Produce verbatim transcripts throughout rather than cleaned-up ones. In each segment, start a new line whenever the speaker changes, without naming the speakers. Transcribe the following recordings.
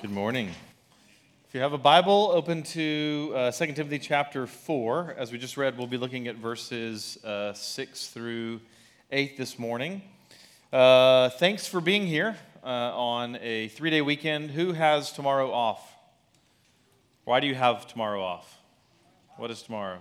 Good morning. If you have a Bible, open to uh, Second Timothy chapter four. As we just read, we'll be looking at verses uh, six through eight this morning. Uh, thanks for being here uh, on a three-day weekend. Who has tomorrow off? Why do you have tomorrow off? What is tomorrow?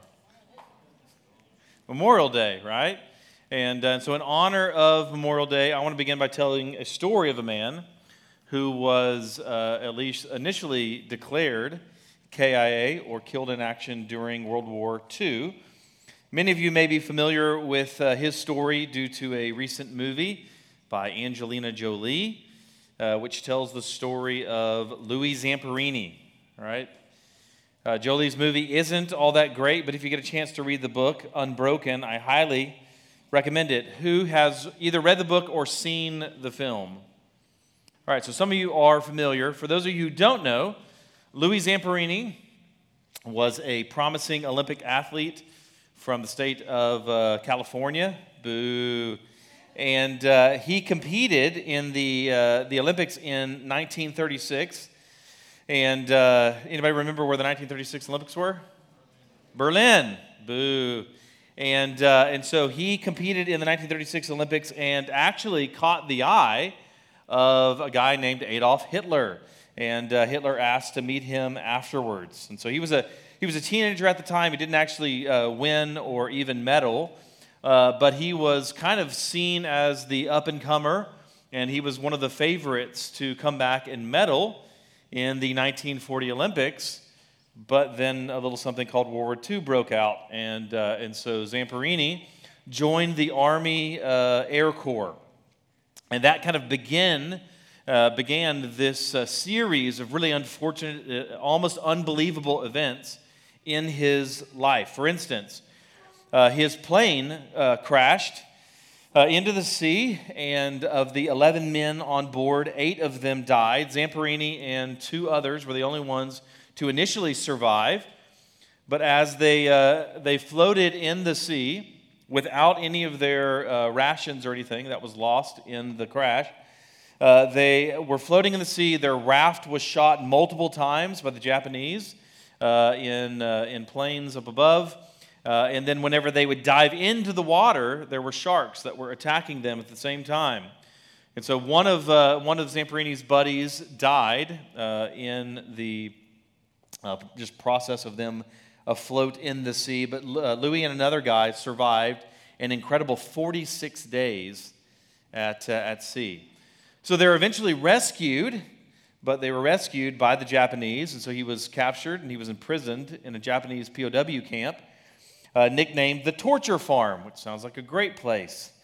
Memorial Day, right? And uh, so in honor of Memorial Day, I want to begin by telling a story of a man who was uh, at least initially declared K I A, or killed in action during World War Two. Many of you may be familiar with uh, his story due to a recent movie by Angelina Jolie, uh, which tells the story of Louis Zamperini, right? Uh, Jolie's movie isn't all that great, but if you get a chance to read the book, Unbroken, I highly recommend it. Who has either read the book or seen the film? All right, so some of you are familiar. For those of you who don't know, Louis Zamperini was a promising Olympic athlete from the state of uh, California. Boo. And uh, he competed in the uh, the Olympics in nineteen thirty-six. And uh, anybody remember where the nineteen thirty-six Olympics were? Berlin. Boo. And uh, and so he competed in the nineteen thirty-six Olympics and actually caught the eye of a guy named Adolf Hitler, and uh, Hitler asked to meet him afterwards. And so he was a he was a teenager at the time. He didn't actually uh, win or even medal, uh, but he was kind of seen as the up-and-comer, and he was one of the favorites to come back and medal in the nineteen forty Olympics. But then a little something called World War Two broke out, and uh, and so Zamperini joined the Army uh, Air Corps. And that kind of began, uh, began this uh, series of really unfortunate, uh, almost unbelievable events in his life. For instance, uh, his plane uh, crashed uh, into the sea, and of the eleven men on board, eight of them died. Zamperini and two others were the only ones to initially survive. But as they uh, they floated in the sea, without any of their uh, rations or anything that was lost in the crash, uh, they were floating in the sea. Their raft was shot multiple times by the Japanese uh, in uh, in planes up above. Uh, and then whenever they would dive into the water, there were sharks that were attacking them at the same time. And so one of uh, one of Zamperini's buddies died uh, in the uh, just process of them afloat in the sea, but uh, Louis and another guy survived an incredible forty-six days at uh, at sea. So they were eventually rescued, but they were rescued by the Japanese, and so he was captured and he was imprisoned in a Japanese P O W camp, uh, nicknamed the Torture Farm, which sounds like a great place.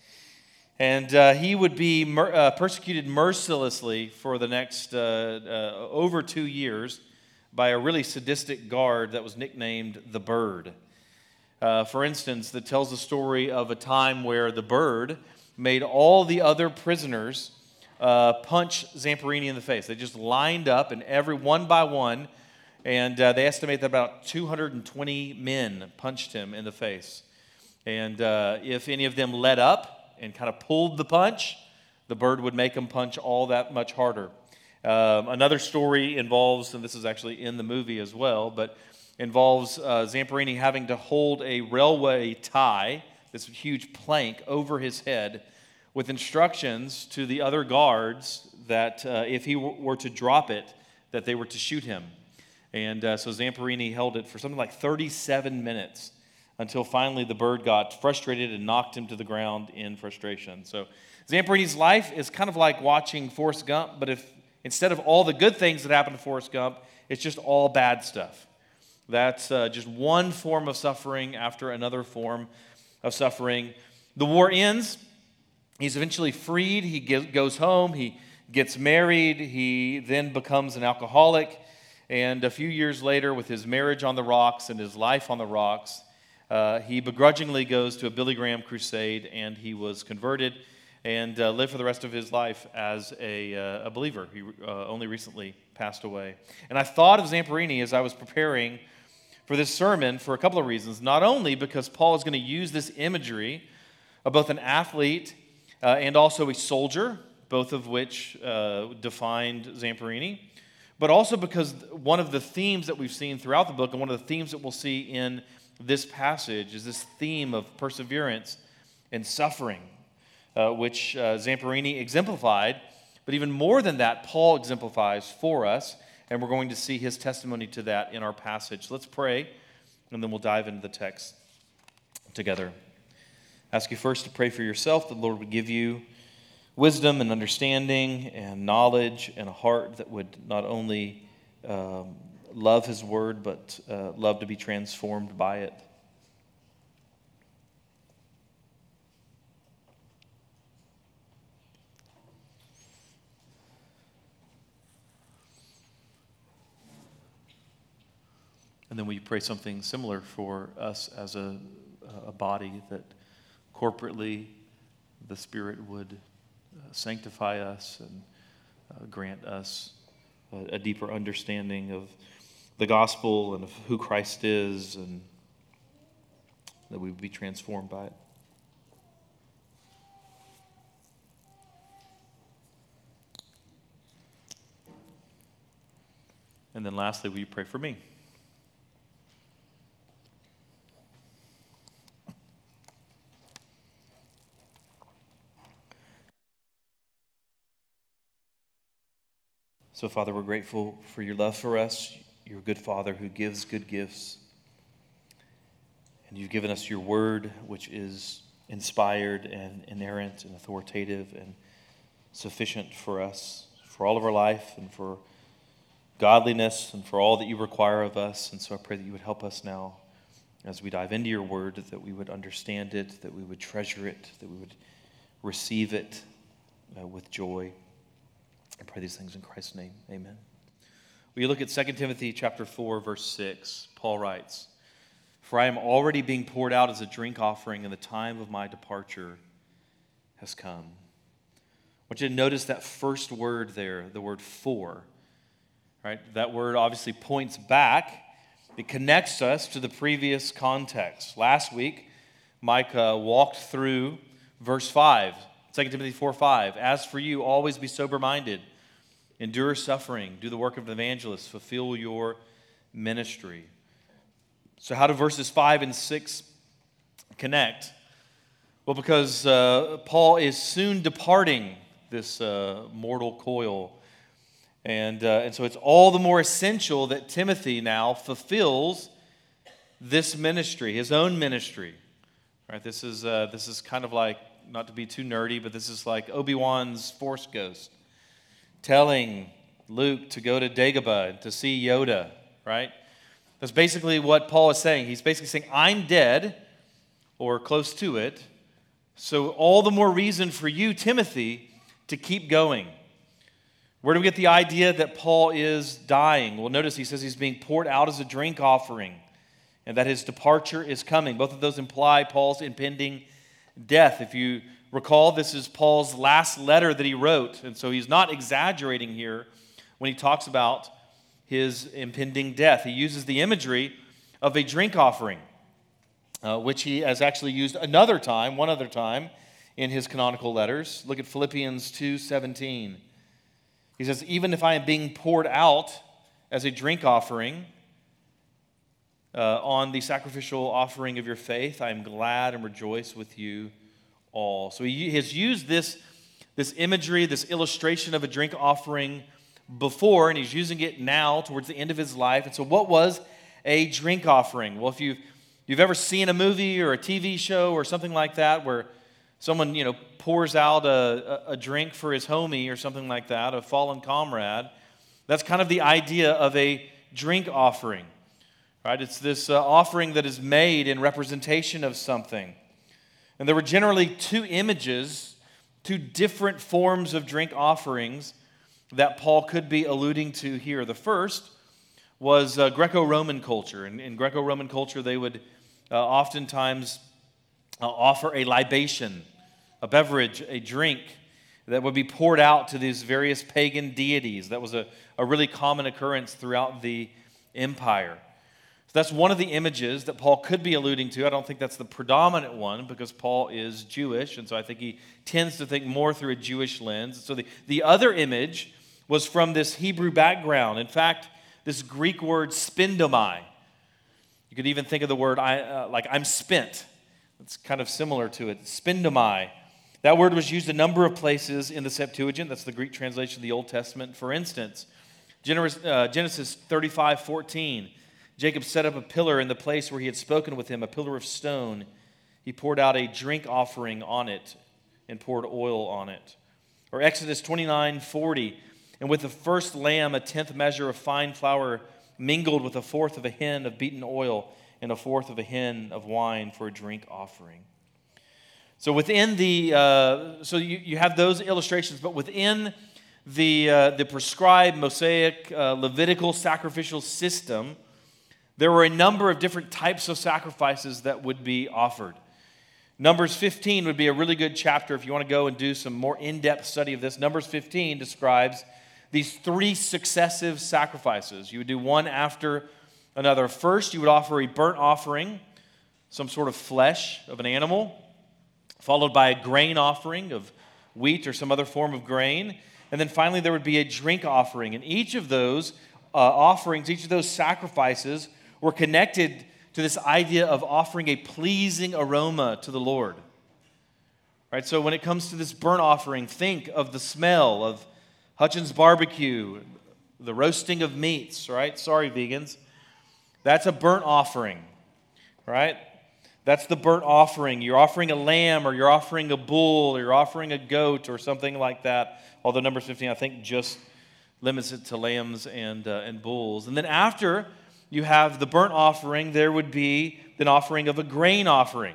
And uh, he would be mer- uh, persecuted mercilessly for the next uh, uh, over two years. By a really sadistic guard that was nicknamed the Bird. Uh, for instance, that tells the story of a time where the Bird made all the other prisoners uh, punch Zamperini in the face. They just lined up, and every one by one, and uh, they estimate that about two hundred twenty men punched him in the face. And uh, if any of them let up and kind of pulled the punch, the Bird would make them punch all that much harder. Um, another story involves, and this is actually in the movie as well, but involves uh, Zamperini having to hold a railway tie, this huge plank, over his head with instructions to the other guards that uh, if he w- were to drop it, that they were to shoot him. And uh, so Zamperini held it for something like thirty-seven minutes until finally the Bird got frustrated and knocked him to the ground in frustration. So Zamperini's life is kind of like watching Forrest Gump, but if instead of all the good things that happened to Forrest Gump, it's just all bad stuff. That's uh, just one form of suffering after another form of suffering. The war ends. He's eventually freed. He get, goes home. He gets married. He then becomes an alcoholic. And a few years later, with his marriage on the rocks and his life on the rocks, uh, he begrudgingly goes to a Billy Graham crusade, and he was converted and uh, lived for the rest of his life as a, uh, a believer. He uh, only recently passed away. And I thought of Zamperini as I was preparing for this sermon for a couple of reasons. Not only because Paul is going to use this imagery of both an athlete uh, and also a soldier, both of which uh, defined Zamperini, but also because one of the themes that we've seen throughout the book, and one of the themes that we'll see in this passage, is this theme of perseverance and suffering, uh, which uh, Zamperini exemplified. But even more than that, Paul exemplifies for us, and we're going to see his testimony to that in our passage. Let's pray, and then we'll dive into the text together. I ask you first to pray for yourself, that the Lord would give you wisdom and understanding and knowledge and a heart that would not only um, love his word, but uh, love to be transformed by it. And then will you pray something similar for us as a, a body, that corporately the Spirit would uh, sanctify us and uh, grant us a, a deeper understanding of the gospel and of who Christ is, and that we would be transformed by it. And then lastly, will you pray for me? So, Father, we're grateful for your love for us. You're a good Father who gives good gifts. And you've given us your word, which is inspired and inerrant and authoritative and sufficient for us, for all of our life and for godliness and for all that you require of us. And so I pray that you would help us now as we dive into your word, that we would understand it, that we would treasure it, that we would receive it uh, with joy. I pray these things in Christ's name. Amen. Will you look at Second Timothy chapter four, verse six? Paul writes, "For I am already being poured out as a drink offering, and the time of my departure has come." I want you to notice that first word there, the word "for." Right? That word obviously points back. It connects us to the previous context. Last week, Mike uh, walked through verse five. Second Timothy four five, "As for you, always be sober-minded, endure suffering, do the work of an evangelist, fulfill your ministry." So how do verses five and six connect? Well, because uh, Paul is soon departing this uh, mortal coil. And, uh, and so it's all the more essential that Timothy now fulfills this ministry, his own ministry. Right? This is, uh, this is kind of like, not to be too nerdy, but this is like Obi-Wan's Force Ghost telling Luke to go to Dagobah and to see Yoda, right? That's basically what Paul is saying. He's basically saying, I'm dead, or close to it, so all the more reason for you, Timothy, to keep going. Where do we get the idea that Paul is dying? Well, notice he says he's being poured out as a drink offering, and that his departure is coming. Both of those imply Paul's impending death. If you recall, this is Paul's last letter that he wrote, and so he's not exaggerating here when he talks about his impending death. He uses the imagery of a drink offering, uh, which he has actually used another time, one other time, in his canonical letters. Look at Philippians two seventeen. He says, "Even if I am being poured out as a drink offering Uh, on the sacrificial offering of your faith, I am glad and rejoice with you all." So he has used this, this imagery, this illustration of a drink offering before, and he's using it now towards the end of his life. And so what was a drink offering? Well, if you've, you've ever seen a movie or a T V show or something like that where someone, you know, pours out a, a, a drink for his homie or something like that, a fallen comrade, that's kind of the idea of a drink offering. Right? It's this uh, offering that is made in representation of something. And there were generally two images, two different forms of drink offerings that Paul could be alluding to here. The first was uh, Greco-Roman culture. In, in Greco-Roman culture, they would uh, oftentimes uh, offer a libation, a beverage, a drink that would be poured out to these various pagan deities. That was a, a really common occurrence throughout the empire. So that's one of the images that Paul could be alluding to. I don't think that's the predominant one because Paul is Jewish, and so I think he tends to think more through a Jewish lens. So the, the other image was from this Hebrew background. In fact, this Greek word spindomai. You could even think of the word I, uh, like I'm spent. It's kind of similar to it. Spindomai. That word was used a number of places in the Septuagint. That's the Greek translation of the Old Testament. For instance, Genesis thirty-five fourteen. Jacob set up a pillar in the place where he had spoken with him, a pillar of stone. He poured out a drink offering on it and poured oil on it. Or Exodus twenty-nine forty. And with the first lamb, a tenth measure of fine flour mingled with a fourth of a hin of beaten oil and a fourth of a hin of wine for a drink offering. So within the, uh, so you, you have those illustrations, but within the, uh, the prescribed Mosaic uh, Levitical sacrificial system, there were a number of different types of sacrifices that would be offered. Numbers fifteen would be a really good chapter if you want to go and do some more in-depth study of this. Numbers fifteen describes these three successive sacrifices. You would do one after another. First, you would offer a burnt offering, some sort of flesh of an animal, followed by a grain offering of wheat or some other form of grain. And then finally, there would be a drink offering. And each of those uh, offerings, each of those sacrifices were connected to this idea of offering a pleasing aroma to the Lord. Right? So when it comes to this burnt offering, think of the smell of Hutchins barbecue, the roasting of meats, right? Sorry, vegans. That's a burnt offering, right? That's the burnt offering. You're offering a lamb, or you're offering a bull, or you're offering a goat, or something like that. Although Numbers fifteen, I think, just limits it to lambs and, uh, and bulls. And then after you have the burnt offering, there would be an offering of a grain offering.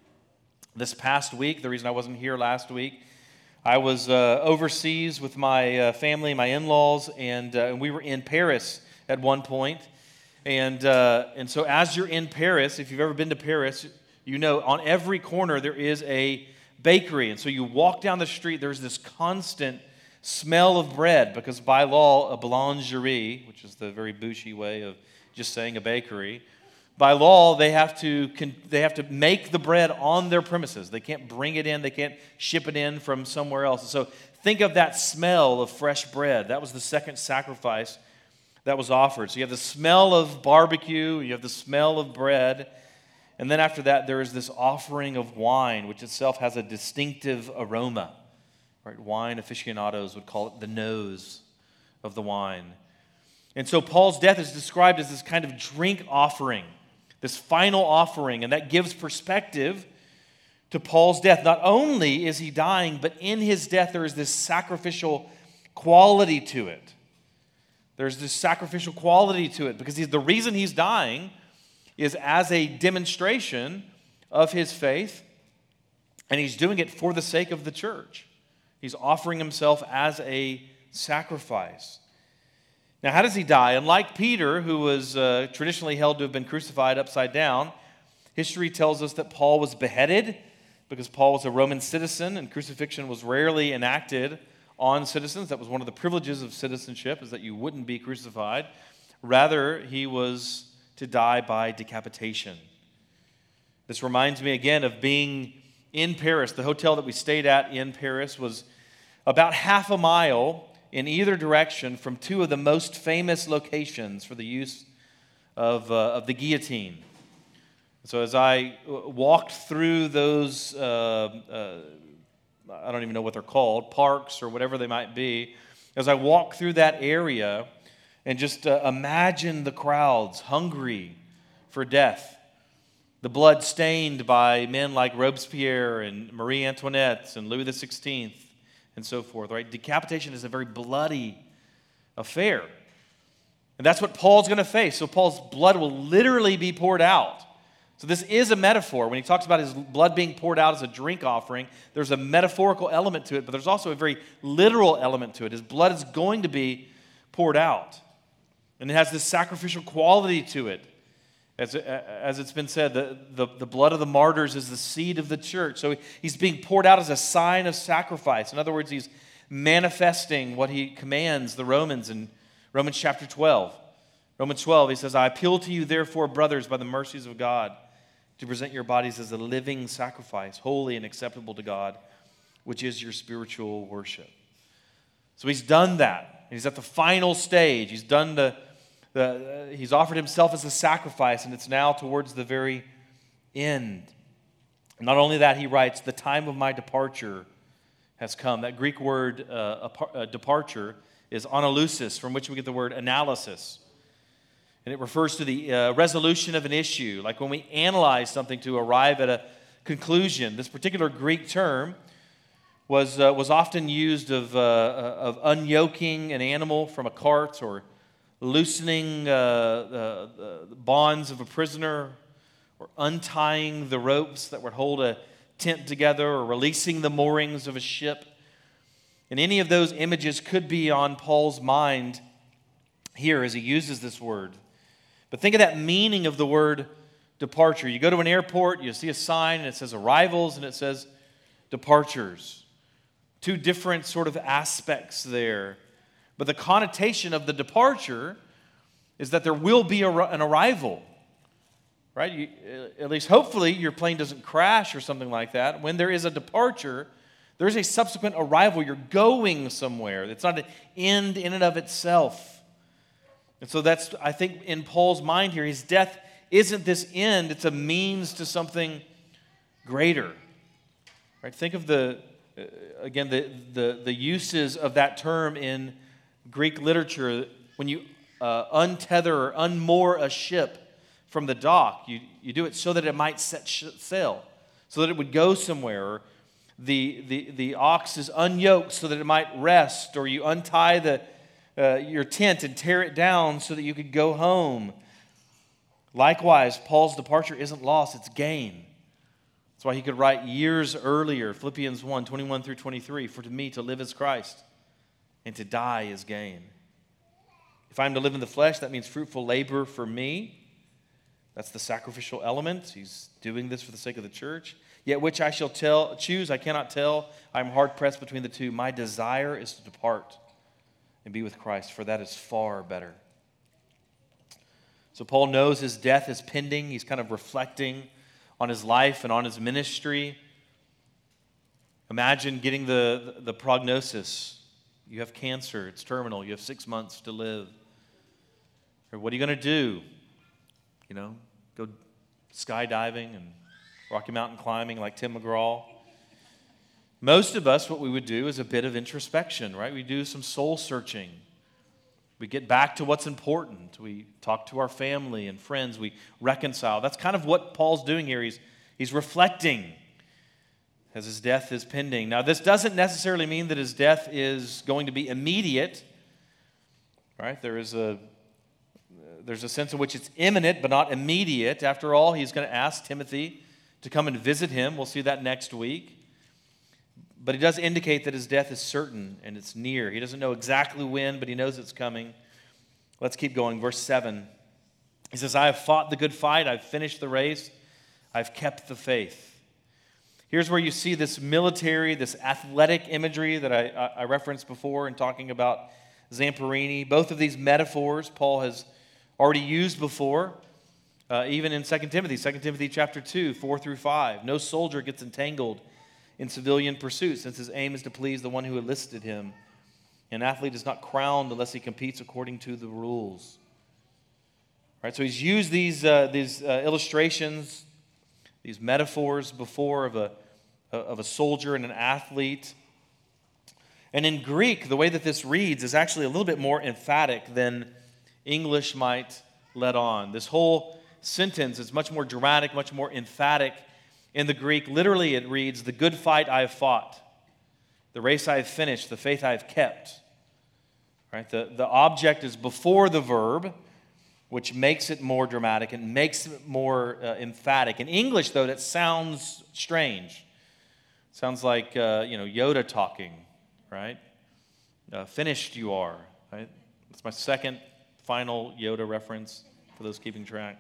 This past week, the reason I wasn't here last week, I was uh, overseas with my uh, family, my in-laws, and, uh, and we were in Paris at one point. And, uh, and so as you're in Paris, if you've ever been to Paris, you know on every corner there is a bakery. And so you walk down the street, there's this constant smell of bread, because by law, a boulangerie, which is the very bougie way of just saying a bakery, by law, they have to they have to make the bread on their premises. They can't bring it in. They can't ship it in from somewhere else. And so think of that smell of fresh bread. That was the second sacrifice that was offered. So you have the smell of barbecue. You have the smell of bread. And then after that, there is this offering of wine, which itself has a distinctive aroma. Right? Wine aficionados would call it the nose of the wine. And so Paul's death is described as this kind of drink offering, this final offering, and that gives perspective to Paul's death. Not only is he dying, but in his death there is this sacrificial quality to it. There's this sacrificial quality to it because he's, the reason he's dying is as a demonstration of his faith, and he's doing it for the sake of the church. He's offering himself as a sacrifice. Now, how does he die? Unlike Peter, who was uh, traditionally held to have been crucified upside down, history tells us that Paul was beheaded because Paul was a Roman citizen, and crucifixion was rarely enacted on citizens. That was one of the privileges of citizenship, is that you wouldn't be crucified. Rather, he was to die by decapitation. This reminds me again of being in Paris. The hotel that we stayed at in Paris was about half a mile in either direction from two of the most famous locations for the use of, uh, of the guillotine. So as I walked through those, uh, uh, I don't even know what they're called, parks or whatever they might be, as I walked through that area and just uh, imagine the crowds hungry for death, the blood stained by men like Robespierre and Marie Antoinette and Louis the sixteenth, and so forth, right? Decapitation is a very bloody affair. And that's what Paul's going to face. So Paul's blood will literally be poured out. So this is a metaphor. When he talks about his blood being poured out as a drink offering, there's a metaphorical element to it, but there's also a very literal element to it. His blood is going to be poured out. And it has this sacrificial quality to it. As, as it's been said, the, the, the blood of the martyrs is the seed of the church. So he's being poured out as a sign of sacrifice. In other words, he's manifesting what he commands the Romans in Romans chapter twelve. Romans twelve, he says, I appeal to you, therefore, brothers, by the mercies of God, to present your bodies as a living sacrifice, holy and acceptable to God, which is your spiritual worship. So he's done that. He's at the final stage. He's done the, the uh, he's offered himself as a sacrifice, and it's now towards the very end. Not only that, he writes, the time of my departure has come. That Greek word uh, uh, departure is analusis, from which we get the word analysis. And it refers to the uh, resolution of an issue, like when we analyze something to arrive at a conclusion. This particular Greek term was, uh, was often used of, uh, of unyoking an animal from a cart, or loosening uh, the, the bonds of a prisoner, or untying the ropes that would hold a tent together, or releasing the moorings of a ship. And any of those images could be on Paul's mind here as he uses this word. But think of that meaning of the word departure. You go to an airport, you see a sign, and it says arrivals, and it says departures. Two different sort of aspects there. But the connotation of the departure is that there will be a, an arrival. Right? You, at least hopefully your plane doesn't crash or something like that. When there is a departure, there's a subsequent arrival. You're going somewhere. It's not an end in and of itself. And so that's, I think, in Paul's mind here, his death isn't this end, it's a means to something greater. Right? Think of the, uh, again, the, the, the uses of that term in Greek literature. When you uh, untether or unmoor a ship from the dock, you, you do it so that it might set sail, so that it would go somewhere. Or the, the, the ox is unyoked so that it might rest, or you untie the, uh, your tent and tear it down so that you could go home. Likewise, Paul's departure isn't loss, it's gain. That's why he could write years earlier, Philippians one, twenty-one through twenty-three, for to me to live is Christ, and to die is gain. If I'm to live in the flesh, that means fruitful labor for me. That's the sacrificial element. He's doing this for the sake of the church. Yet which I shall tell, choose, I cannot tell. I'm hard-pressed between the two. My desire is to depart and be with Christ, for that is far better. So Paul knows his death is pending. He's kind of reflecting on his life and on his ministry. Imagine getting the, the, the prognosis. You have cancer. It's terminal. You have six months to live. Or what are you going to do? You know, go skydiving and Rocky Mountain climbing like Tim McGraw. Most of us, what we would do is a bit of introspection, right? We do some soul searching. We get back to what's important. We talk to our family and friends. We reconcile. That's kind of what Paul's doing here. He's, he's reflecting as his death is pending. Now, this doesn't necessarily mean that his death is going to be immediate, right? There is a There's a sense in which it's imminent, but not immediate. After all, he's going to ask Timothy to come and visit him. We'll see that next week. But he does indicate that his death is certain and it's near. He doesn't know exactly when, but he knows it's coming. Let's keep going. Verse seven. He says, I have fought the good fight. I've finished the race. I've kept the faith. Here's where you see this military, this athletic imagery that I, I referenced before in talking about Zamperini. Both of these metaphors Paul has already used before, uh, even in Second Timothy, Second Timothy chapter two, four through five. No soldier gets entangled in civilian pursuit, since his aim is to please the one who enlisted him. An athlete is not crowned unless he competes according to the rules. Right, so he's used these, uh, these uh, illustrations, these metaphors before of a, of a soldier and an athlete. And in Greek, the way that this reads is actually a little bit more emphatic than English might let on. This whole sentence is much more dramatic, much more emphatic in the Greek. Literally, it reads, the good fight I have fought, the race I have finished, the faith I have kept. Right? The, the object is before the verb, which makes it more dramatic and makes it more uh, emphatic. In English, though, that sounds strange. It sounds like uh, you know Yoda talking, right? Uh, finished you are, right? That's my second final Yoda reference for those keeping track.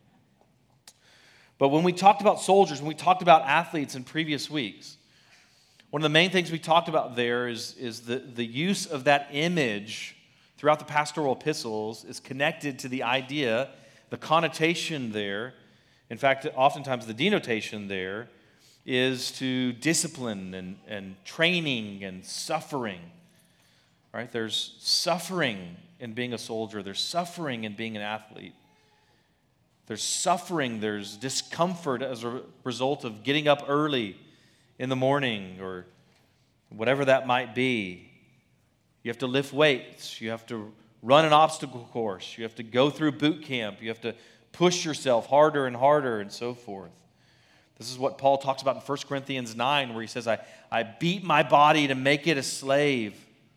But when we talked about soldiers, when we talked about athletes in previous weeks, one of the main things we talked about there is, is the, the use of that image throughout the pastoral epistles is connected to the idea, the connotation there. In fact, oftentimes the denotation there is to discipline and, and training and suffering. right? There's suffering in being a soldier. There's suffering in being an athlete. There's suffering, there's discomfort as a result of getting up early in the morning or whatever that might be. You have to lift weights. You have to run an obstacle course. You have to go through boot camp. You have to push yourself harder and harder and so forth. This is what Paul talks about in First Corinthians nine, where he says, I, I beat my body to make it a slave.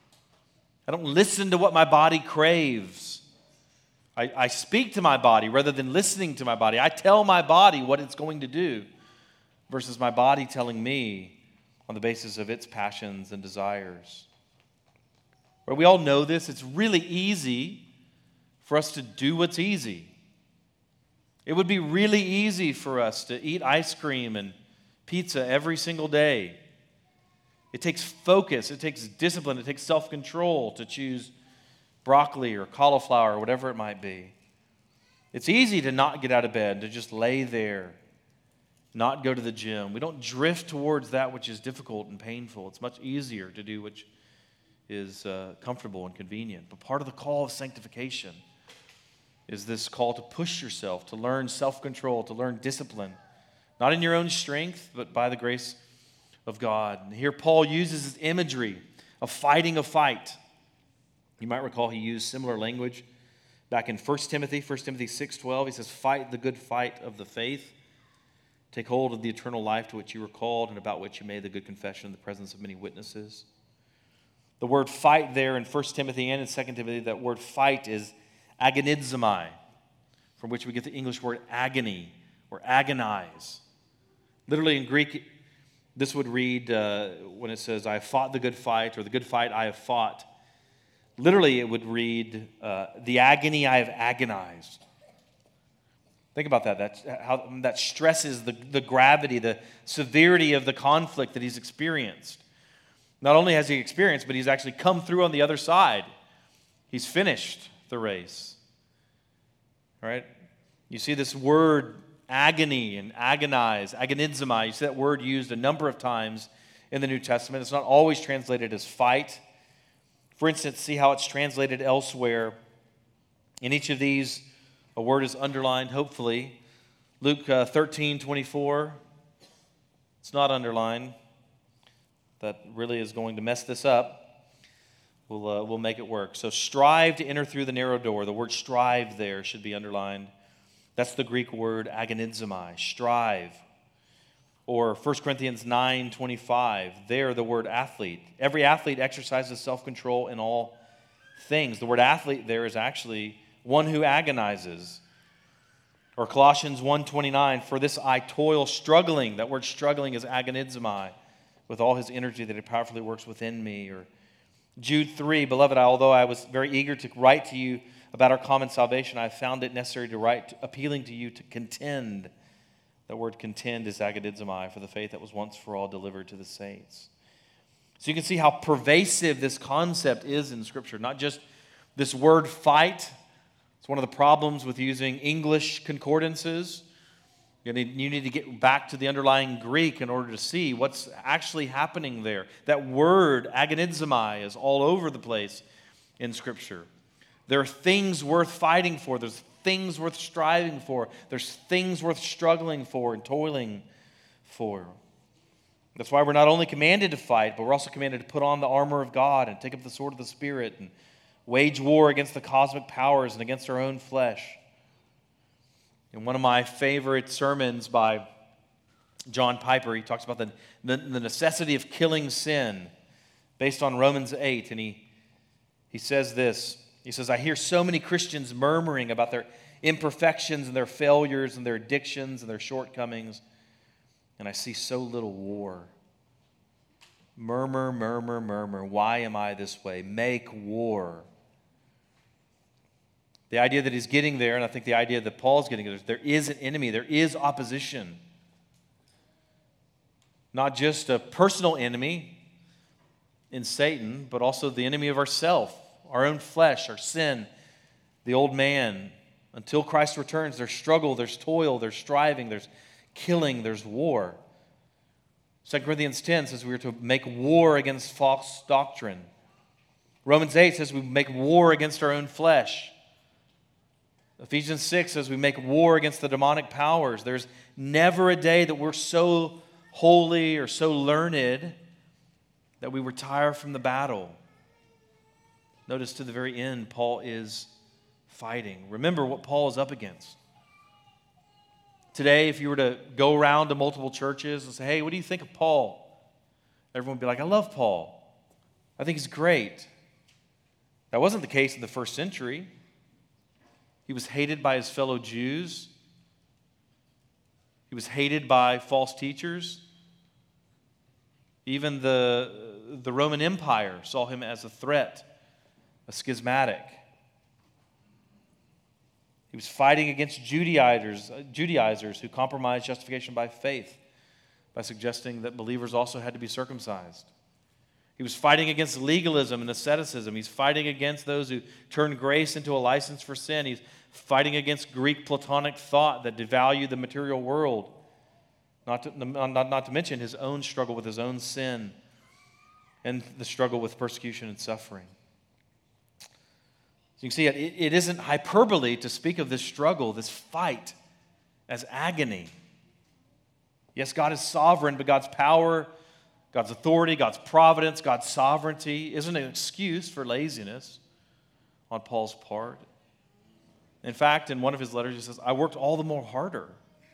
I don't listen to what my body craves. I, I speak to my body rather than listening to my body. I tell my body what it's going to do versus my body telling me on the basis of its passions and desires. But we all know this. It's really easy for us to do what's easy. It would be really easy for us to eat ice cream and pizza every single day. It takes focus. It takes discipline. It takes self-control to choose broccoli or cauliflower or whatever it might be. It's easy to not get out of bed, to just lay there, not go to the gym. We don't drift towards that which is difficult and painful. It's much easier to do which is uh, comfortable and convenient. But part of the call of sanctification is this call to push yourself, to learn self-control, to learn discipline, not in your own strength, but by the grace of God. And here Paul uses this imagery of fighting a fight. You might recall he used similar language back in First Timothy, First Timothy six twelve. He says, fight the good fight of the faith. Take hold of the eternal life to which you were called and about which you made the good confession in the presence of many witnesses. The word fight there in First Timothy and in Second Timothy, that word fight is agonizomai, from which we get the English word agony or agonize. Literally in Greek, this would read, uh, when it says, I have fought the good fight, or the good fight I have fought. Literally, it would read, uh, the agony I have agonized. Think about that. That's how that stresses the, the gravity, the severity of the conflict that he's experienced. Not only has he experienced, but he's actually come through on the other side. He's finished the race. Right? You see this word agony and agonize, agonizomai. You see that word used a number of times in the New Testament. It's not always translated as fight. For instance, see how it's translated elsewhere. In each of these, a word is underlined, hopefully. Luke uh, thirteen twenty-four. It's not underlined. That really is going to mess this up. We'll, uh, we'll make it work. So strive to enter through the narrow door. The word strive there should be underlined. That's the Greek word agonizomai, strive. Or First Corinthians nine twenty-five, there the word athlete. Every athlete exercises self-control in all things. The word athlete there is actually one who agonizes. Or Colossians one twenty-nine, for this I toil struggling. That word struggling is agonizomai, with all his energy that it powerfully works within me. Or Jude three, beloved, although I was very eager to write to you about our common salvation, I found it necessary to write appealing to you to contend. That word contend is agonizomai, for the faith that was once for all delivered to the saints. So you can see how pervasive this concept is in Scripture. Not just this word fight. It's one of the problems with using English concordances. You need, you need to get back to the underlying Greek in order to see what's actually happening there. That word agonizomai is all over the place in Scripture. There are things worth fighting for. There's things worth striving for. There's things worth struggling for and toiling for. That's why we're not only commanded to fight, but we're also commanded to put on the armor of God and take up the sword of the Spirit and wage war against the cosmic powers and against our own flesh. In one of my favorite sermons by John Piper, he talks about the, the, the necessity of killing sin based on Romans eight. And he, he says this. He says, I hear so many Christians murmuring about their imperfections and their failures and their addictions and their shortcomings, and I see so little war. Murmur, murmur, murmur. Why am I this way? Make war. The idea that he's getting there, and I think the idea that Paul's getting there, there is an enemy, there is opposition. Not just a personal enemy in Satan, but also the enemy of ourself. Our own flesh, our sin, the old man. Until Christ returns, there's struggle, there's toil, there's striving, there's killing, there's war. Second Corinthians ten says we are to make war against false doctrine. Romans eight says we make war against our own flesh. Ephesians six says we make war against the demonic powers. There's never a day that we're so holy or so learned that we retire from the battle. Notice to the very end, Paul is fighting. Remember what Paul is up against. Today, if you were to go around to multiple churches and say, hey, what do you think of Paul? Everyone would be like, I love Paul. I think he's great. That wasn't the case in the first century. He was hated by his fellow Jews. He was hated by false teachers. Even the, the Roman Empire saw him as a threat, a schismatic. He was fighting against Judaizers, Judaizers who compromised justification by faith by suggesting that believers also had to be circumcised. He was fighting against legalism and asceticism. He's fighting against those who turn grace into a license for sin. He's fighting against Greek Platonic thought that devalued the material world. Not to, not, not to mention his own struggle with his own sin and the struggle with persecution and suffering. So you can see it, it isn't hyperbole to speak of this struggle, this fight, as agony. Yes, God is sovereign, but God's power, God's authority, God's providence, God's sovereignty isn't an excuse for laziness on Paul's part. In fact, in one of his letters, he says, I worked all the more harder.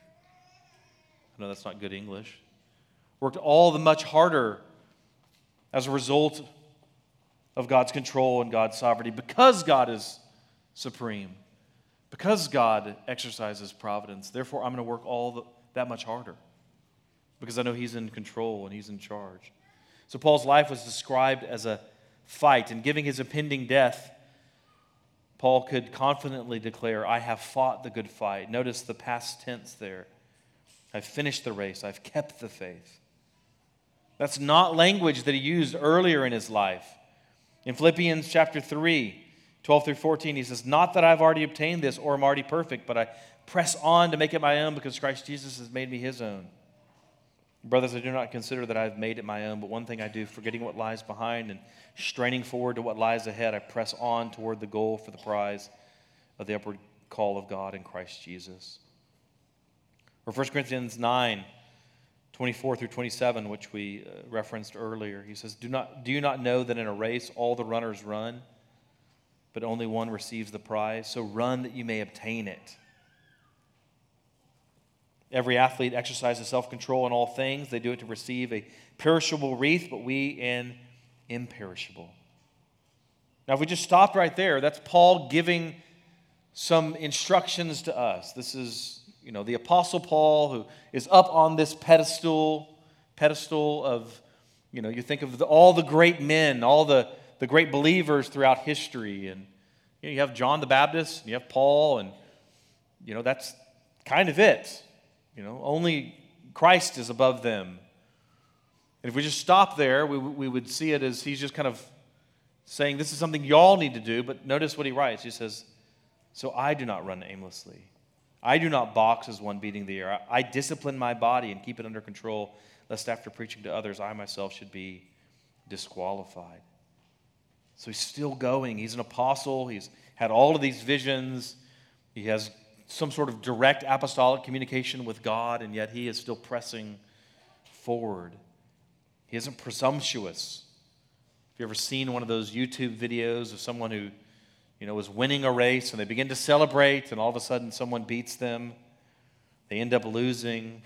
I know that's not good English. Worked all the much harder as a result of God's control and God's sovereignty, because God is supreme, because God exercises providence. Therefore, I'm going to work all the, that much harder, because I know He's in control and He's in charge. So Paul's life was described as a fight, and giving his impending death, Paul could confidently declare, I have fought the good fight. Notice the past tense there. I've finished the race. I've kept the faith. That's not language that he used earlier in his life. In Philippians chapter three, twelve through fourteen, he says, not that I've already obtained this or am already perfect, but I press on to make it my own because Christ Jesus has made me His own. Brothers, I do not consider that I have made it my own, but one thing I do, forgetting what lies behind and straining forward to what lies ahead, I press on toward the goal for the prize of the upward call of God in Christ Jesus. Or First Corinthians nine, twenty-four through twenty-seven, which we uh, referenced earlier. He says, do not, do you not know that in a race all the runners run, but only one receives the prize? So run that you may obtain it. Every athlete exercises self-control in all things. They do it to receive a perishable wreath, but we an imperishable. Now, if we just stopped right there, that's Paul giving some instructions to us. This is, you know, the Apostle Paul, who is up on this pedestal, pedestal of, you know, you think of the, all the great men, all the, the great believers throughout history. And you know, you have John the Baptist, and you have Paul, and, you know, that's kind of it. You know, only Christ is above them. And if we just stop there, we, we would see it as he's just kind of saying, this is something y'all need to do. But notice what he writes. He says, so I do not run aimlessly. I do not box as one beating the air. I, I discipline my body and keep it under control, lest after preaching to others, I myself should be disqualified. So he's still going. He's an apostle. He's had all of these visions. He has some sort of direct apostolic communication with God, and yet he is still pressing forward. He isn't presumptuous. Have you ever seen one of those YouTube videos of someone who, you know, was winning a race, and they begin to celebrate, and all of a sudden someone beats them. They end up losing.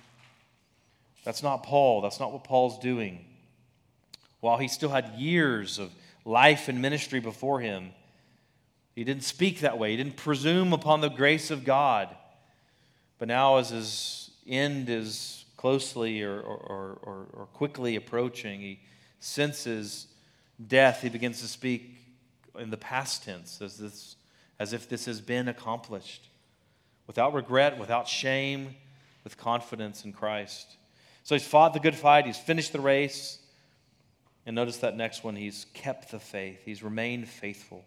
That's not Paul. That's not what Paul's doing. While he still had years of life and ministry before him, he didn't speak that way. He didn't presume upon the grace of God. But now as his end is closely or, or, or, or quickly approaching, he senses death. He begins to speak in the past tense as, this, as if this has been accomplished. Without regret, without shame, with confidence in Christ. So he's fought the good fight. He's finished the race. And notice that next one, he's kept the faith. He's remained faithful.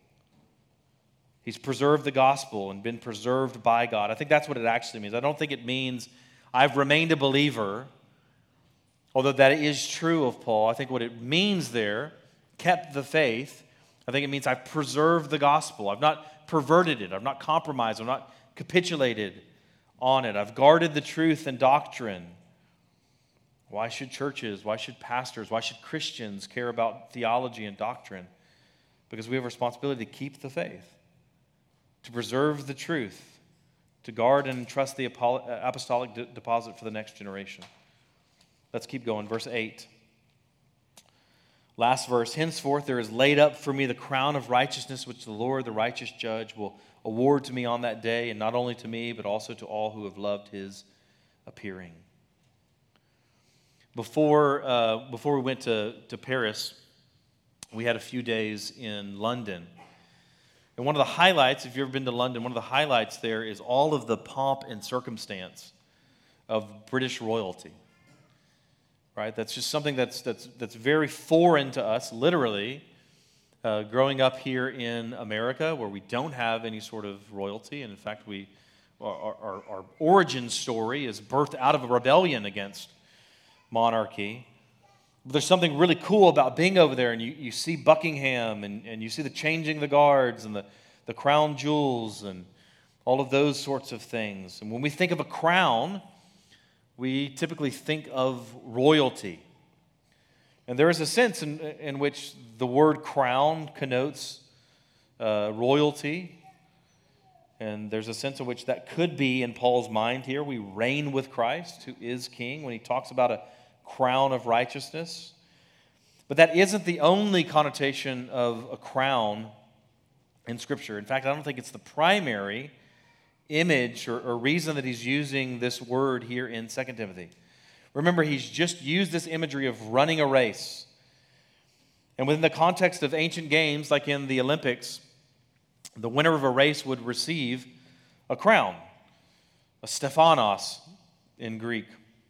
He's preserved the gospel and been preserved by God. I think that's what it actually means. I don't think it means I've remained a believer, although that is true of Paul. I think what it means there, kept the faith, I think it means I've preserved the gospel. I've not perverted it. I've not compromised. I've not capitulated on it. I've guarded the truth and doctrine. Why should churches, why should pastors, why should Christians care about theology and doctrine? Because we have a responsibility to keep the faith, to preserve the truth, to guard and entrust the apostolic de- deposit for the next generation. Let's keep going. Verse eight. Last verse. Henceforth there is laid up for me the crown of righteousness, which the Lord, the righteous judge, will award to me on that day, and not only to me, but also to all who have loved his appearing. Before, uh, before we went to, to Paris, we had a few days in London. And one of the highlights, if you've ever been to London, one of the highlights there is all of the pomp and circumstance of British royalty. Right? That's just something that's that's that's very foreign to us, literally, uh, growing up here in America, where we don't have any sort of royalty, and in fact, we our, our, our origin story is birthed out of a rebellion against monarchy. But there's something really cool about being over there, and you, you see Buckingham, and, and you see the changing of the guards, and the, the crown jewels, and all of those sorts of things. And when we think of a crown, we typically think of royalty. And there is a sense in, in which the word crown connotes uh, royalty. And there's a sense in which that could be in Paul's mind here. We reign with Christ, who is king, when he talks about a crown of righteousness. But that isn't the only connotation of a crown in Scripture. In fact, I don't think it's the primary image or, or reason that he's using this word here in Second Timothy. Remember, he's just used this imagery of running a race. And within the context of ancient games, like in the Olympics, the winner of a race would receive a crown, a Stephanos in Greek.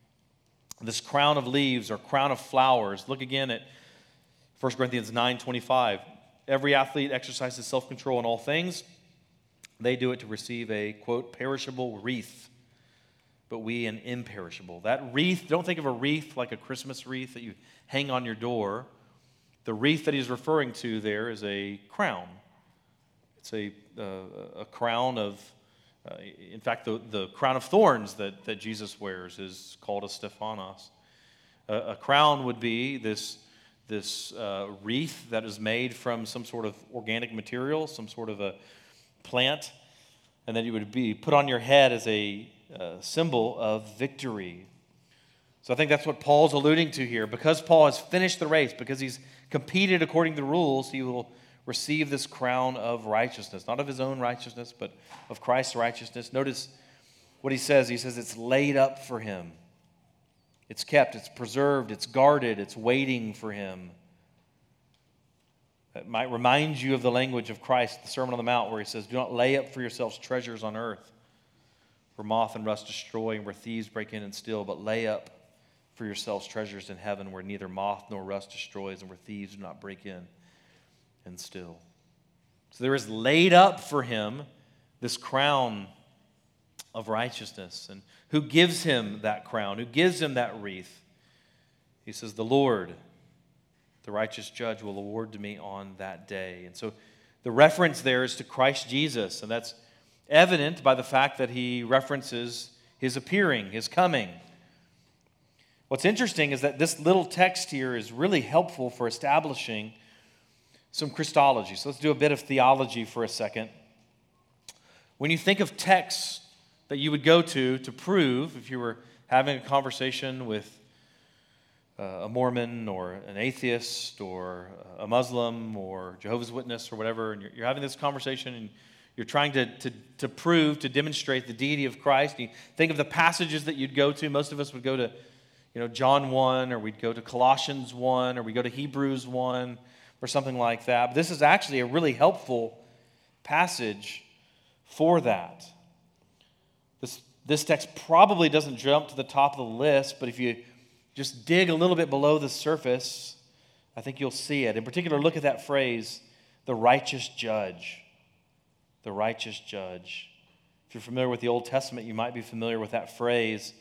This crown of leaves or crown of flowers. Look again at First Corinthians nine twenty-five. Every athlete exercises self-control in all things. They do it to receive a, quote, perishable wreath, but we an imperishable. That wreath, don't think of a wreath like a Christmas wreath that you hang on your door. The wreath that he's referring to there is a crown. It's a, uh, a crown of, uh, in fact, the, the crown of thorns that, that Jesus wears is called a Stephanos. A, a crown would be this, this uh, wreath that is made from some sort of organic material, some sort of a plant, and then it would be put on your head as a uh, symbol of victory. So I think that's what Paul's alluding to here. Because Paul has finished the race, because he's competed according to the rules, he will receive this crown of righteousness, not of his own righteousness, but of Christ's righteousness. Notice what he says. He says it's laid up for him. It's kept, it's preserved, it's guarded, it's waiting for him. It might remind you of the language of Christ, the Sermon on the Mount, where he says, do not lay up for yourselves treasures on earth, where moth and rust destroy and where thieves break in and steal, but lay up for yourselves treasures in heaven, where neither moth nor rust destroys and where thieves do not break in and steal. So there is laid up for him this crown of righteousness. And who gives him that crown? Who gives him that wreath? He says, the Lord, the righteous judge, will award to me on that day. And so the reference there is to Christ Jesus, and that's evident by the fact that he references his appearing, his coming. What's interesting is that this little text here is really helpful for establishing some Christology. So let's do a bit of theology for a second. When you think of texts that you would go to to prove, if you were having a conversation with Uh, a Mormon or an atheist or a Muslim or Jehovah's Witness or whatever, and you're, you're having this conversation and you're trying to, to, to prove, to demonstrate the deity of Christ. And you think of the passages that you'd go to. Most of us would go to, you know, John one, or we'd go to Colossians one, or we go to Hebrews one, or something like that. But this is actually a really helpful passage for that. This, this text probably doesn't jump to the top of the list, but if you just dig a little bit below the surface, I think you'll see it. In particular, look at that phrase, the righteous judge. The righteous judge. If you're familiar with the Old Testament, you might be familiar with that phrase.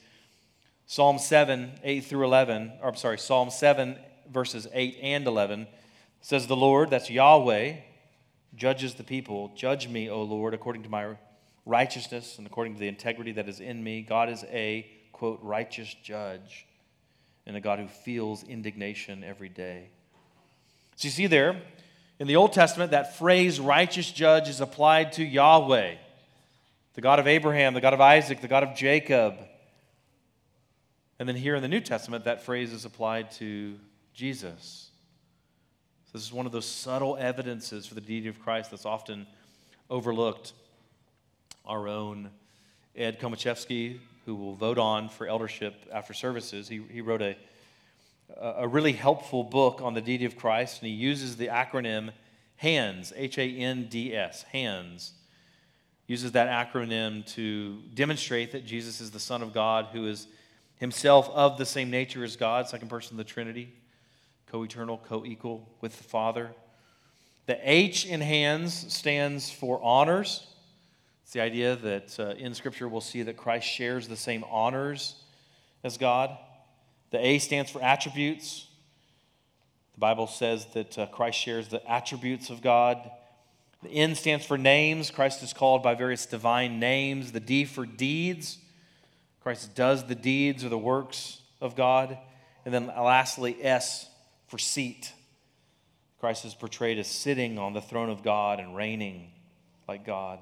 Psalm seven, eight through eleven, or I'm sorry, Psalm seven, verses eight and eleven Says the Lord, that's Yahweh, judges the people. Judge me, O Lord, according to my righteousness and according to the integrity that is in me. God is a, quote, righteous judge and a God who feels indignation every day. So you see there, in the Old Testament, that phrase righteous judge is applied to Yahweh, the God of Abraham, the God of Isaac, the God of Jacob. And then here in the New Testament, that phrase is applied to Jesus. So this is one of those subtle evidences for the deity of Christ that's often overlooked. Our own Ed Komachevsky, who will vote on for eldership after services, he, he wrote a, a really helpful book on the deity of Christ, and he uses the acronym HANDS, H A N D S, HANDS. Uses that acronym to demonstrate that Jesus is the Son of God, who is himself of the same nature as God, second person of the Trinity, co-eternal, co-equal with the Father. The H in HANDS stands for honors. It's the idea that uh, in Scripture we'll see that Christ shares the same honors as God. The A stands for attributes. The Bible says that uh, Christ shares the attributes of God. The N stands for names. Christ is called by various divine names. The D for deeds. Christ does the deeds or the works of God. And then lastly, S for seat. Christ is portrayed as sitting on the throne of God and reigning like God.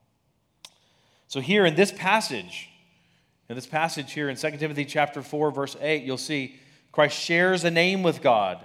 So here in this passage, in this passage here in Second Timothy chapter four, verse eight, you'll see Christ shares a name with God.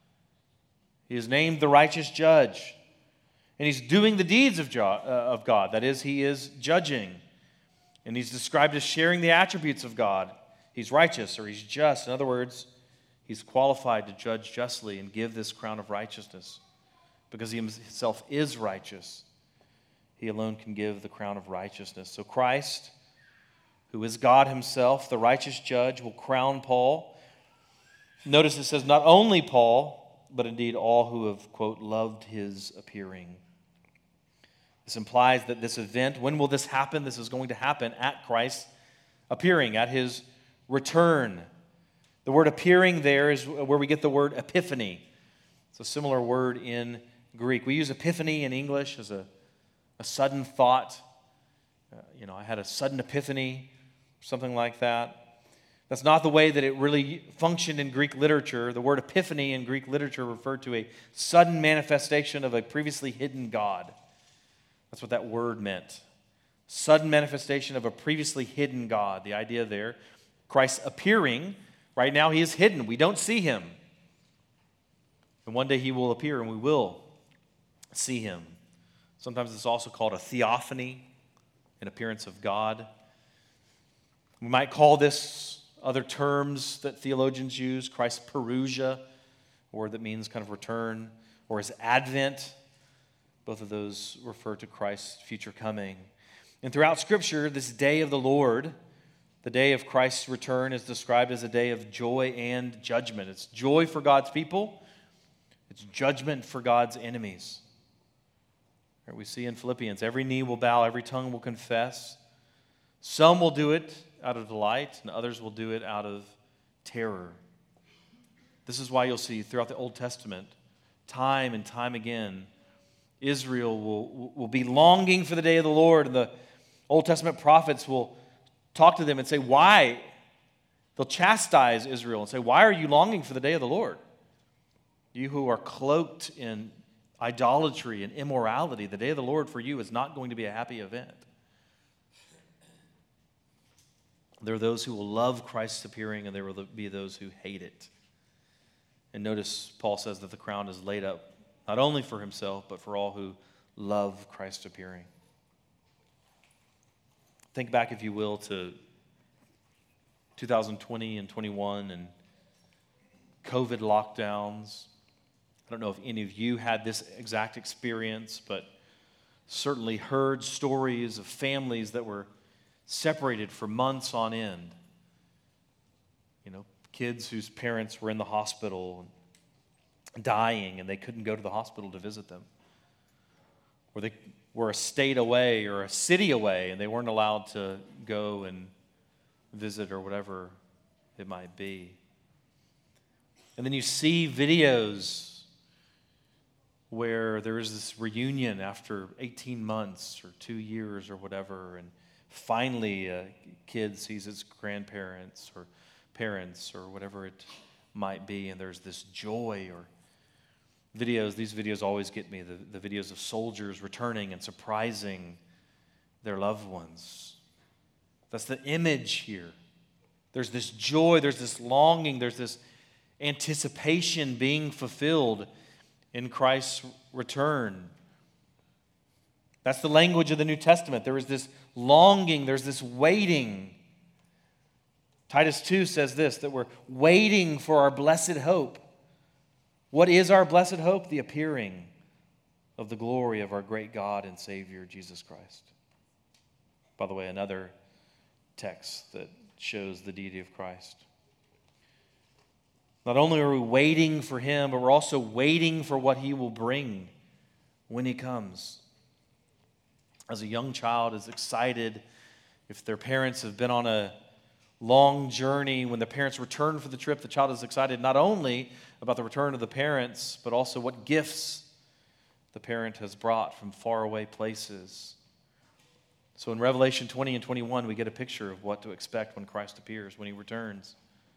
He is named the righteous judge. And he's doing the deeds of God. That is, he is judging. And he's described as sharing the attributes of God. He's righteous or he's just. In other words, he's qualified to judge justly and give this crown of righteousness. Because he himself is righteous, he alone can give the crown of righteousness. So Christ, who is God himself, the righteous judge, will crown Paul. Notice it says not only Paul, but indeed all who have, quote, loved his appearing. This implies that this event, when will this happen? This is going to happen at Christ's appearing, at his return. The word appearing there is where we get the word epiphany. It's a similar word in Greek. We use epiphany in English as a, a sudden thought. Uh, you know, I had a sudden epiphany, something like that. That's not the way that it really functioned in Greek literature. The word epiphany in Greek literature referred to a sudden manifestation of a previously hidden God. That's what that word meant. Sudden manifestation of a previously hidden God. The idea there, Christ appearing, right now he is hidden. We don't see him. And one day he will appear and we will see him. Sometimes it's also called a theophany, an appearance of God. We might call this other terms that theologians use, Christ's parousia, a word that means kind of return, or his advent. Both of those refer to Christ's future coming. And throughout Scripture, this day of the Lord, the day of Christ's return, is described as a day of joy and judgment. It's joy for God's people. It's judgment for God's enemies. We see in Philippians, every knee will bow, every tongue will confess. Some will do it out of delight, and others will do it out of terror. This is why you'll see throughout the Old Testament, time and time again, Israel will, will be longing for the day of the Lord. And the Old Testament prophets will talk to them and say, why? They'll chastise Israel and say, why are you longing for the day of the Lord? You who are cloaked in idolatry and immorality, the day of the Lord for you is not going to be a happy event. There are those who will love Christ's appearing, and there will be those who hate it. And notice Paul says that the crown is laid up not only for himself, but for all who love Christ's appearing. Think back, if you will, to two thousand twenty and twenty-one and COVID lockdowns. I don't know if any of you had this exact experience, but certainly heard stories of families that were separated for months on end. You know, kids whose parents were in the hospital dying and they couldn't go to the hospital to visit them. Or they were a state away or a city away and they weren't allowed to go and visit or whatever it might be. And then you see videos where there is this reunion after eighteen months or two years or whatever, and finally a kid sees its grandparents or parents or whatever it might be, and there's this joy. Or videos, these videos always get me, the, the videos of soldiers returning and surprising their loved ones. That's the image here. There's this joy, there's this longing, there's this anticipation being fulfilled in Christ's return. That's the language of the New Testament. There is this longing, there's this waiting. Titus two says this, that we're waiting for our blessed hope. What is our blessed hope? The appearing of the glory of our great God and Savior, Jesus Christ. By the way, another text that shows the deity of Christ. Not only are we waiting for Him, but we're also waiting for what He will bring when He comes. As a young child is excited if their parents have been on a long journey, when the parents return for the trip, the child is excited not only about the return of the parents, but also what gifts the parent has brought from faraway places. So in Revelation twenty and twenty-one, we get a picture of what to expect when Christ appears, when He returns.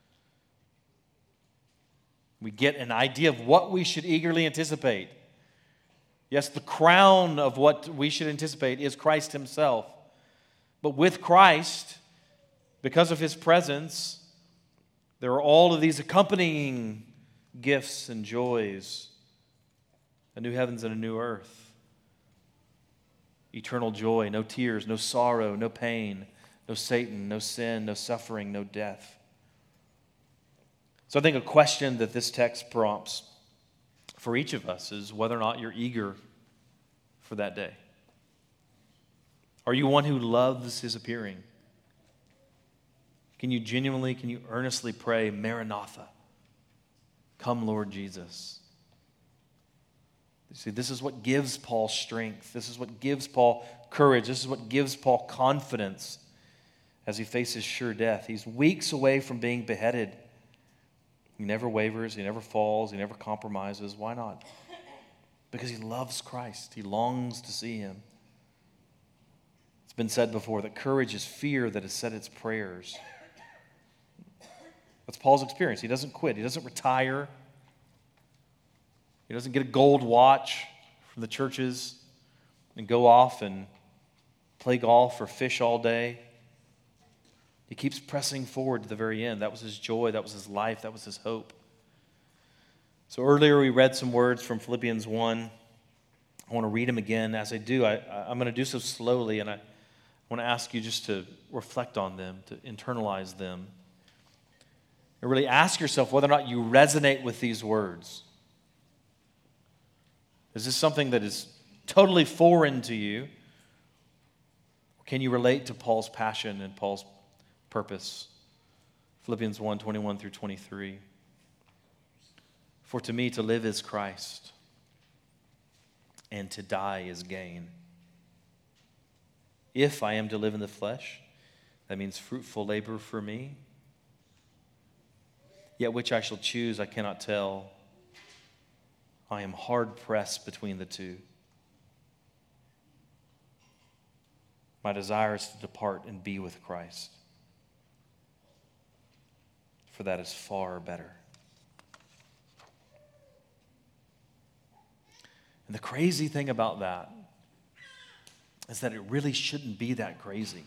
We get an idea of what we should eagerly anticipate. Yes, the crown of what we should anticipate is Christ Himself. But with Christ, because of His presence, there are all of these accompanying gifts and joys. A new heavens and a new earth. Eternal joy, no tears, no sorrow, no pain, no Satan, no sin, no suffering, no death. So I think a question that this text prompts for each of us is whether or not you're eager for that day. Are you one who loves His appearing? Can you genuinely, can you earnestly pray, Maranatha, come Lord Jesus? You see, this is what gives Paul strength. This is what gives Paul courage. This is what gives Paul confidence as he faces sure death. He's weeks away from being beheaded. He never wavers, he never falls, he never compromises. Why not? Because he loves Christ. He longs to see Him. It's been said before that courage is fear that has said its prayers. That's Paul's experience. He doesn't quit. He doesn't retire. He doesn't get a gold watch from the churches and go off and play golf or fish all day. He keeps pressing forward to the very end. That was his joy. That was his life. That was his hope. So earlier we read some words from Philippians one. I want to read them again. As I do, I, I'm going to do so slowly, and I want to ask you just to reflect on them, to internalize them. And really ask yourself whether or not you resonate with these words. Is this something that is totally foreign to you? Or can you relate to Paul's passion and Paul's purpose? Philippians one, twenty-one through twenty-three. For to me to live is Christ, and to die is gain. If I am to live in the flesh, that means fruitful labor for me. Yet which I shall choose, I cannot tell. I am hard pressed between the two. My desire is to depart and be with Christ, for that is far better. And the crazy thing about that is that it really shouldn't be that crazy.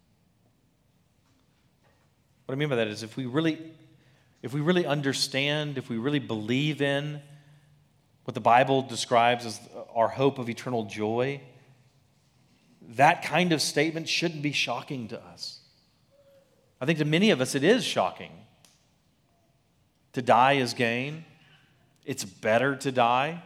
What I mean by that is if we really, if we really understand, if we really believe in what the Bible describes as our hope of eternal joy, that kind of statement shouldn't be shocking to us. I think to many of us it is shocking. To die is gain. It's better to die.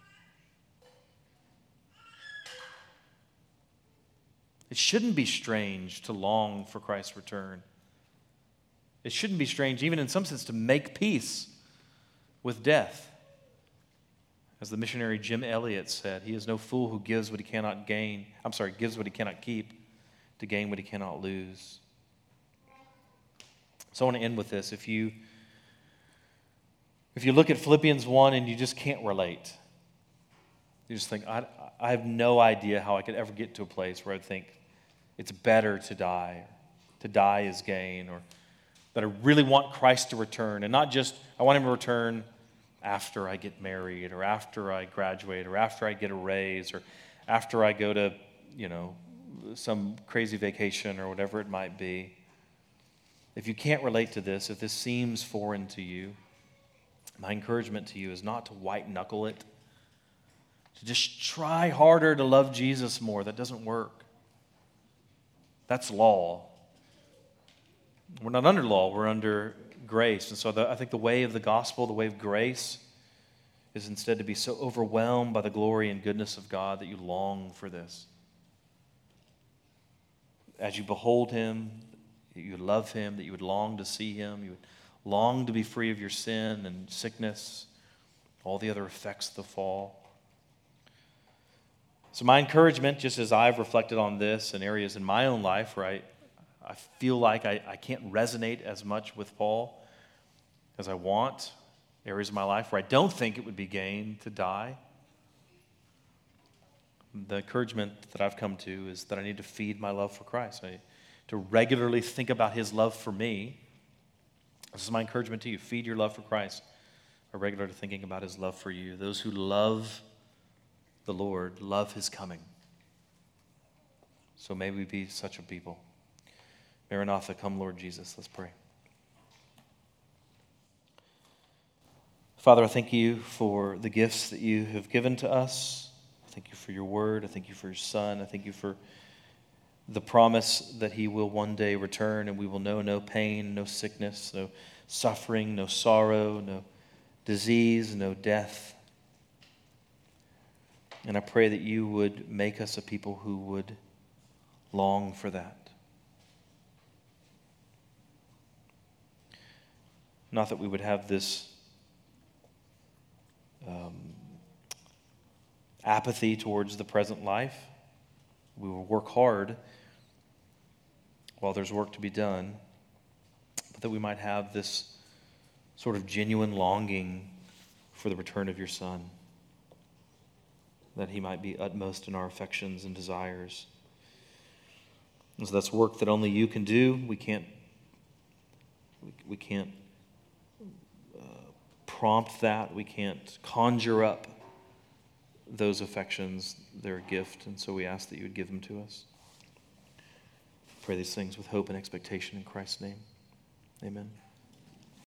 It shouldn't be strange to long for Christ's return. It shouldn't be strange, even in some sense, to make peace with death. As the missionary Jim Elliot said, he is no fool who gives what he cannot gain. I'm sorry, gives what he cannot keep to gain what he cannot lose. So I want to end with this. If you, if you look at Philippians one and you just can't relate, You just think, I, I have no idea how I could ever get to a place where I think it's better to die, to die is gain, or that I really want Christ to return, and not just, I want him to return after I get married, or after I graduate, or after I get a raise, or after I go to, you know, some crazy vacation, or whatever it might be. If you can't relate to this, if this seems foreign to you, my encouragement to you is not to white knuckle it, to just try harder to love Jesus more. That doesn't work. That's law. We're not under law, we're under grace. And so the, I think the way of the gospel, the way of grace, is instead to be so overwhelmed by the glory and goodness of God that you long for this. As you behold him, that you would love him, that you would long to see him, you would long to be free of your sin and sickness, all the other effects of the fall. So my encouragement, just as I've reflected on this in areas in my own life where I, I feel like I, I can't resonate as much with Paul as I want, areas of my life where I don't think it would be gain to die, the encouragement that I've come to is that I need to feed my love for Christ. I need to regularly think about his love for me. This is my encouragement to you. Feed your love for Christ by regularly thinking about his love for you. Those who love the Lord love his coming. So may we be such a people. Maranatha, come Lord Jesus. Let's pray. Father, I thank you for the gifts that you have given to us. I thank you for your word. I thank you for your Son. I thank you for the promise that he will one day return and we will know no pain, no sickness, no suffering, no sorrow, no disease, no death. And I pray that you would make us a people who would long for that. Not that we would have this um, apathy towards the present life. We will work hard while there's work to be done, but that we might have this sort of genuine longing for the return of your Son, that he might be utmost in our affections and desires. And so that's work that only you can do. We can't, we, we can't uh, prompt that. We can't conjure up those affections. They're a gift, and so we ask that you would give them to us. Pray these things with hope and expectation in Christ's name. Amen.